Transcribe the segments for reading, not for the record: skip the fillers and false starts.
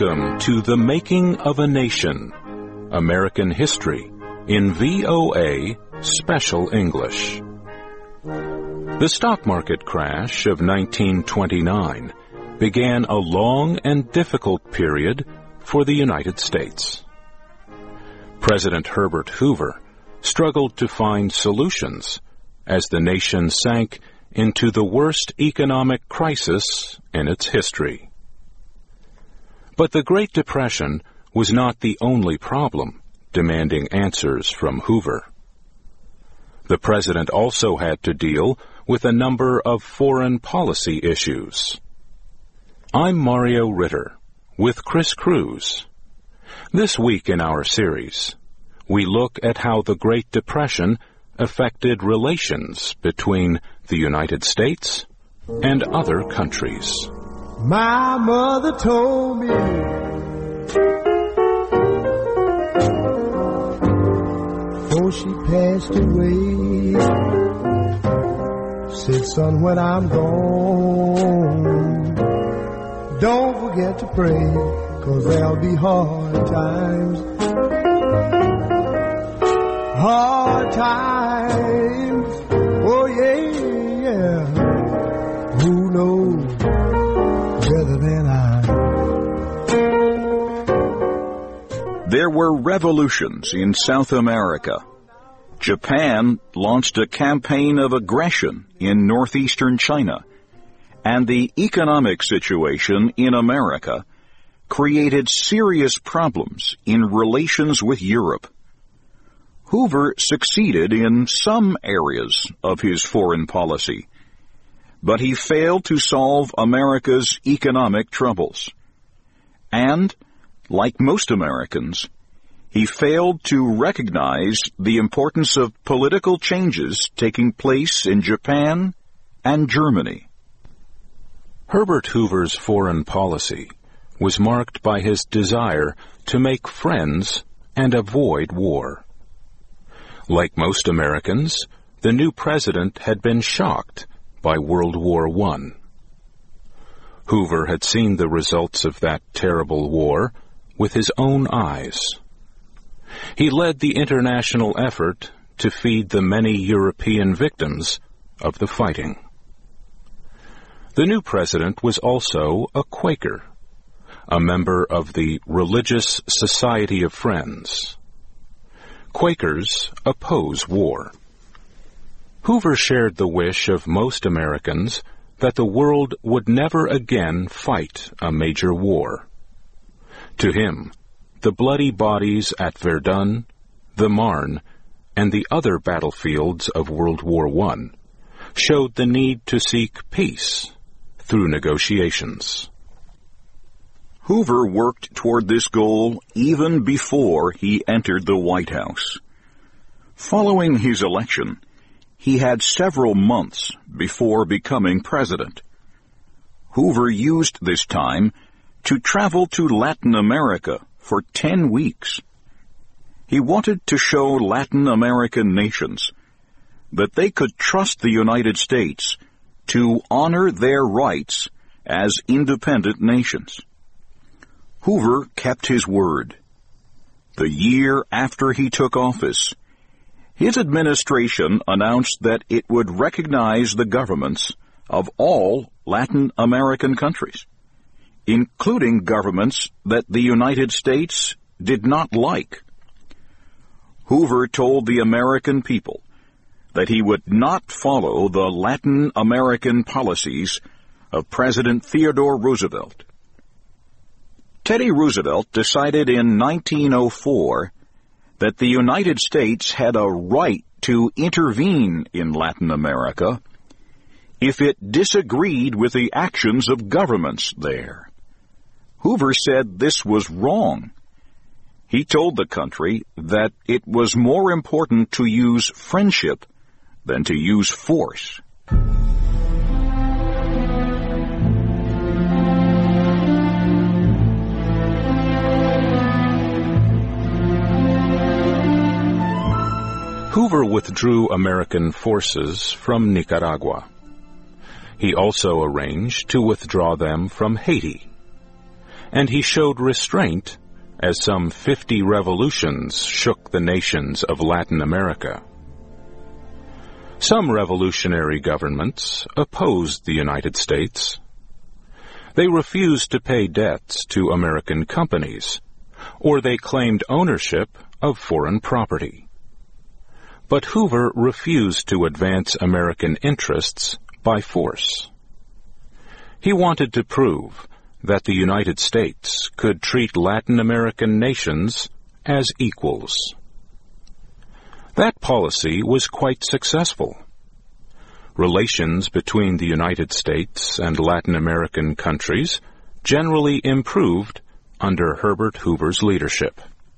Welcome to The Making of a Nation, American History in VOA Special English. The stock market crash of 1929 began a long and difficult period for the United States. President Herbert Hoover struggled to find solutions as the nation sank into the worst economic crisis in its history. But the Great Depression was not the only problem demanding answers from Hoover. The president also had to deal with a number of foreign policy issues. I'm Mario Ritter with Chris Cruz. This week in our series, we look at how the Great Depression affected relations between the United States and other countries. My mother told me before she passed away, said, son, when I'm gone, don't forget to pray, 'cause there'll be hard times. Hard times, oh yeah. Who knows better than I? There were revolutions in South America. Japan launched a campaign of aggression in northeastern China, and the economic situation in America created serious problems in relations with Europe. Hoover succeeded in some areas of his foreign policy, but he failed to solve America's economic troubles. And, like most Americans, he failed to recognize the importance of political changes taking place in Japan and Germany. Herbert Hoover's foreign policy was marked by his desire to make friends and avoid war. Like most Americans, the new president had been shocked by World War I. Hoover had seen the results of that terrible war with his own eyes. He led the international effort to feed the many European victims of the fighting. The new president was also a Quaker, a member of the Religious Society of Friends. Quakers oppose war. Hoover shared the wish of most Americans that the world would never again fight a major war. To him, the bloody bodies at Verdun, the Marne, and the other battlefields of World War I showed the need to seek peace through negotiations. Hoover worked toward this goal even before he entered the White House. Following his election, he had several months before becoming president. Hoover used this time to travel to Latin America for 10 weeks. He wanted to show Latin American nations that they could trust the United States to honor their rights as independent nations. Hoover kept his word. The year after he took office, his administration announced that it would recognize the governments of all Latin American countries, including governments that the United States did not like. Hoover told the American people that he would not follow the Latin American policies of President Theodore Roosevelt. Teddy Roosevelt decided in 1904 that the United States had a right to intervene in Latin America if it disagreed with the actions of governments there. Hoover said this was wrong. He told the country that it was more important to use friendship than to use force. Hoover withdrew American forces from Nicaragua. He also arranged to withdraw them from Haiti. and he showed restraint as some 50 revolutions shook the nations of Latin America. Some revolutionary governments opposed the United States. They refused to pay debts to American companies, or they claimed ownership of foreign property. But Hoover refused to advance American interests by force. He wanted to prove that the United States could treat Latin American nations as equals. That policy was quite successful. Relations between the United States and Latin American countries generally improved under Herbert Hoover's leadership.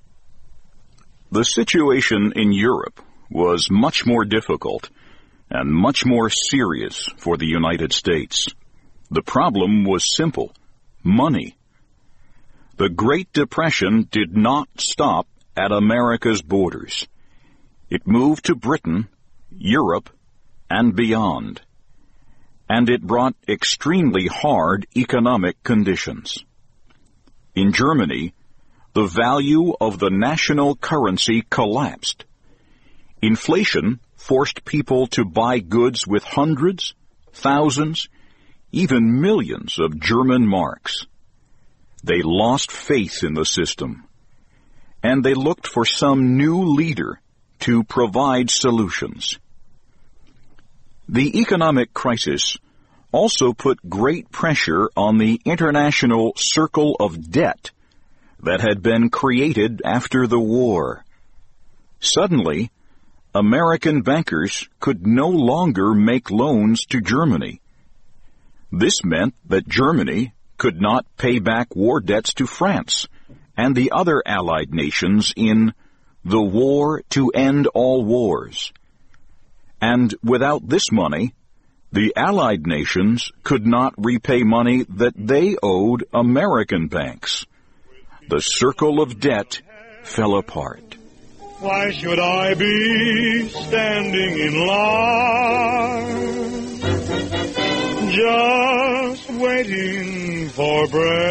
The situation in Europe was much more difficult and much more serious for the United States. The problem was simple: money. The Great Depression did not stop at America's borders. It moved to Britain, Europe, and beyond. And it brought extremely hard economic conditions. In Germany, the value of the national currency collapsed. Inflation forced people to buy goods with hundreds, thousands, even millions of German marks. They lost faith in the system, and they looked for some new leader to provide solutions. The economic crisis also put great pressure on the international circle of debt that had been created after the war. Suddenly, American bankers could no longer make loans to Germany. This meant that Germany could not pay back war debts to France and the other Allied nations in the War to End All Wars. And without this money, the Allied nations could not repay money that they owed American banks. The circle of debt fell apart. Why should I be standing in line, just waiting for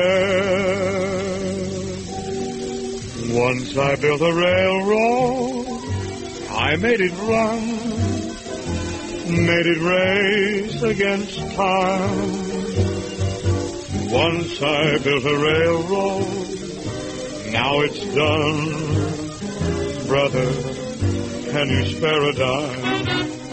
bread? Once I built a railroad, I made it run, made it race against time. Once I built a railroad, now it's done. Brother, can you spare a dime?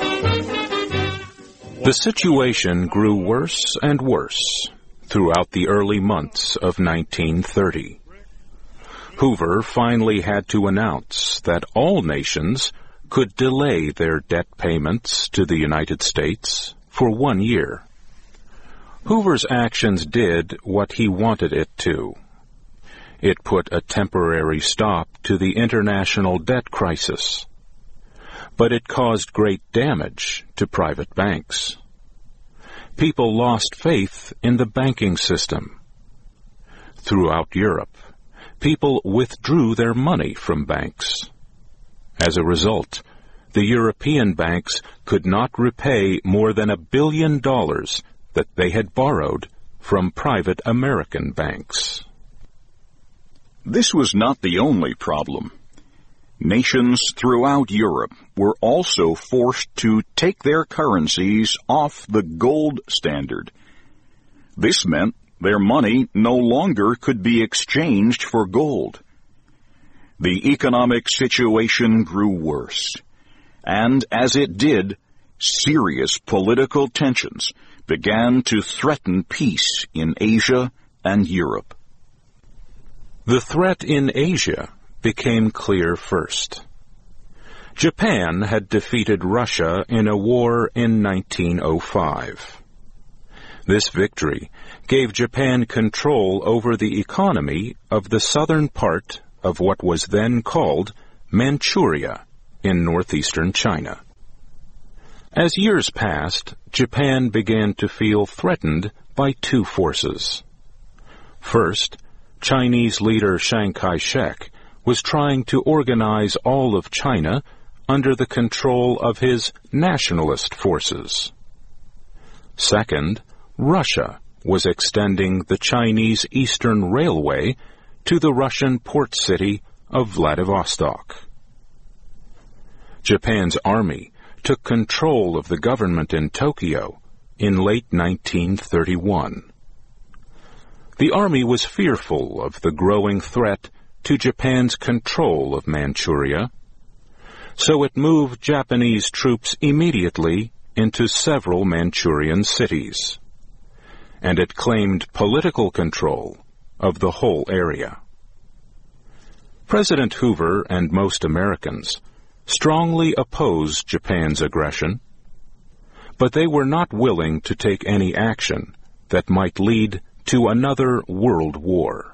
The situation grew worse and worse throughout the early months of 1930. Hoover finally had to announce that all nations could delay their debt payments to the United States for 1 year. Hoover's actions did what he wanted it to. It put a temporary stop to the international debt crisis, but it caused great damage to private banks. People lost faith in the banking system. Throughout Europe, people withdrew their money from banks. As a result, the European banks could not repay more than $1 billion that they had borrowed from private American banks. This was not the only problem. Nations throughout Europe were also forced to take their currencies off the gold standard. This meant their money no longer could be exchanged for gold. The economic situation grew worse, and as it did, serious political tensions began to threaten peace in Asia and Europe. The threat in Asia became clear first. Japan had defeated Russia in a war in 1905. This victory gave Japan control over the economy of the southern part of what was then called Manchuria in northeastern China. As years passed, Japan began to feel threatened by two forces. First, Chinese leader Chiang Kai-shek was trying to organize all of China under the control of his nationalist forces. Second, Russia was extending the Chinese Eastern Railway to the Russian port city of Vladivostok. Japan's army took control of the government in Tokyo in late 1931. The army was fearful of the growing threat to Japan's control of Manchuria, so it moved Japanese troops immediately into several Manchurian cities, and it claimed political control of the whole area. President Hoover and most Americans strongly opposed Japan's aggression, but they were not willing to take any action that might lead to another world war.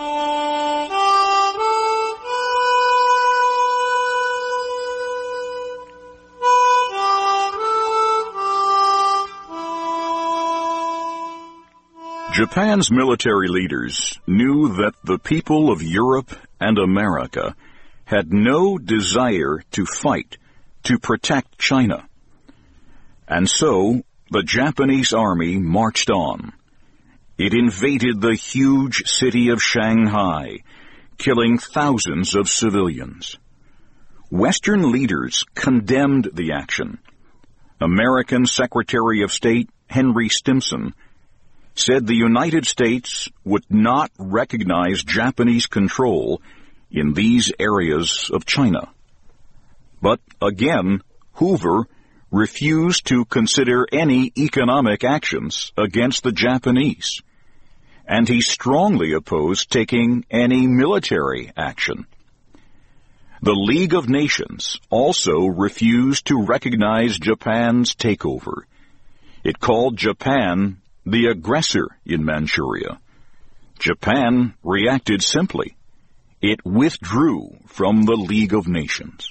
Japan's military leaders knew that the people of Europe and America had no desire to fight to protect China. And so the Japanese army marched on. It invaded the huge city of Shanghai, killing thousands of civilians. Western leaders condemned the action. American Secretary of State Henry Stimson said the United States would not recognize Japanese control in these areas of China. But again, Hoover refused to consider any economic actions against the Japanese, and he strongly opposed taking any military action. The League of Nations also refused to recognize Japan's takeover. It called Japan the aggressor in Manchuria. Japan reacted simply. It withdrew from the League of Nations.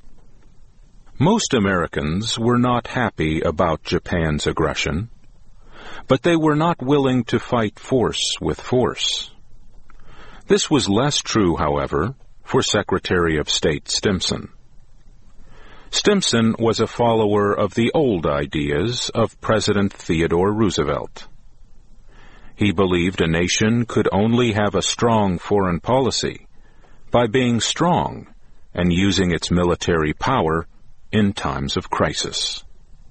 Most Americans were not happy about Japan's aggression, but they were not willing to fight force with force. This was less true, however, for Secretary of State Stimson. Stimson was a follower of the old ideas of President Theodore Roosevelt. He believed a nation could only have a strong foreign policy by being strong and using its military power in times of crisis.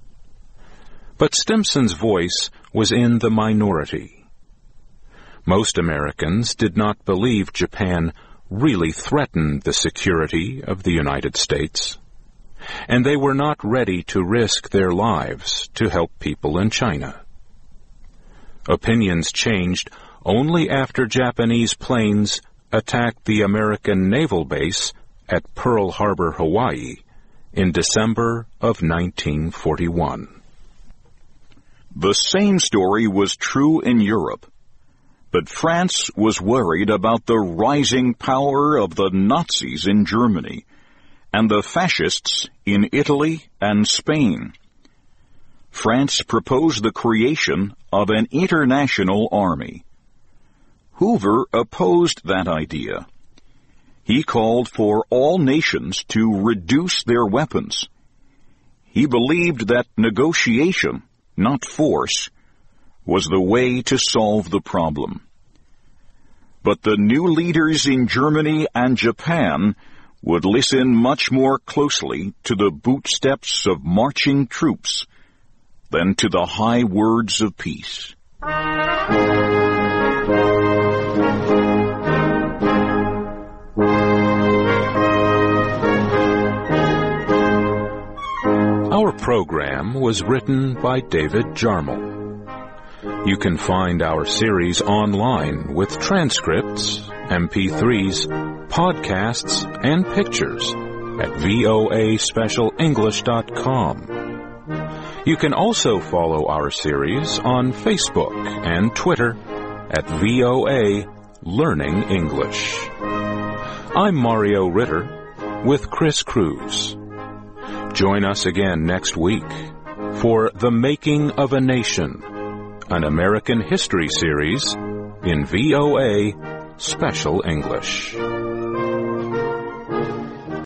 But Stimson's voice was in the minority. Most Americans did not believe Japan really threatened the security of the United States, and they were not ready to risk their lives to help people in China. Opinions changed only after Japanese planes attacked the American naval base at Pearl Harbor, Hawaii, in December of 1941. The same story was true in Europe, but France was worried about the rising power of the Nazis in Germany and the fascists in Italy and Spain. France proposed the creation of an international army. Hoover opposed that idea. He called for all nations to reduce their weapons. He believed that negotiation, not force, was the way to solve the problem. But the new leaders in Germany and Japan would listen much more closely to the bootsteps of marching troops than to the high words of peace. Our program was written by David Jarmel. You can find our series online with transcripts, MP3s, podcasts, and pictures at voaspecialenglish.com. You can also follow our series on Facebook and Twitter at VOA Learning English. I'm Mario Ritter with Chris Cruz. Join us again next week for The Making of a Nation, an American history series in VOA Special English.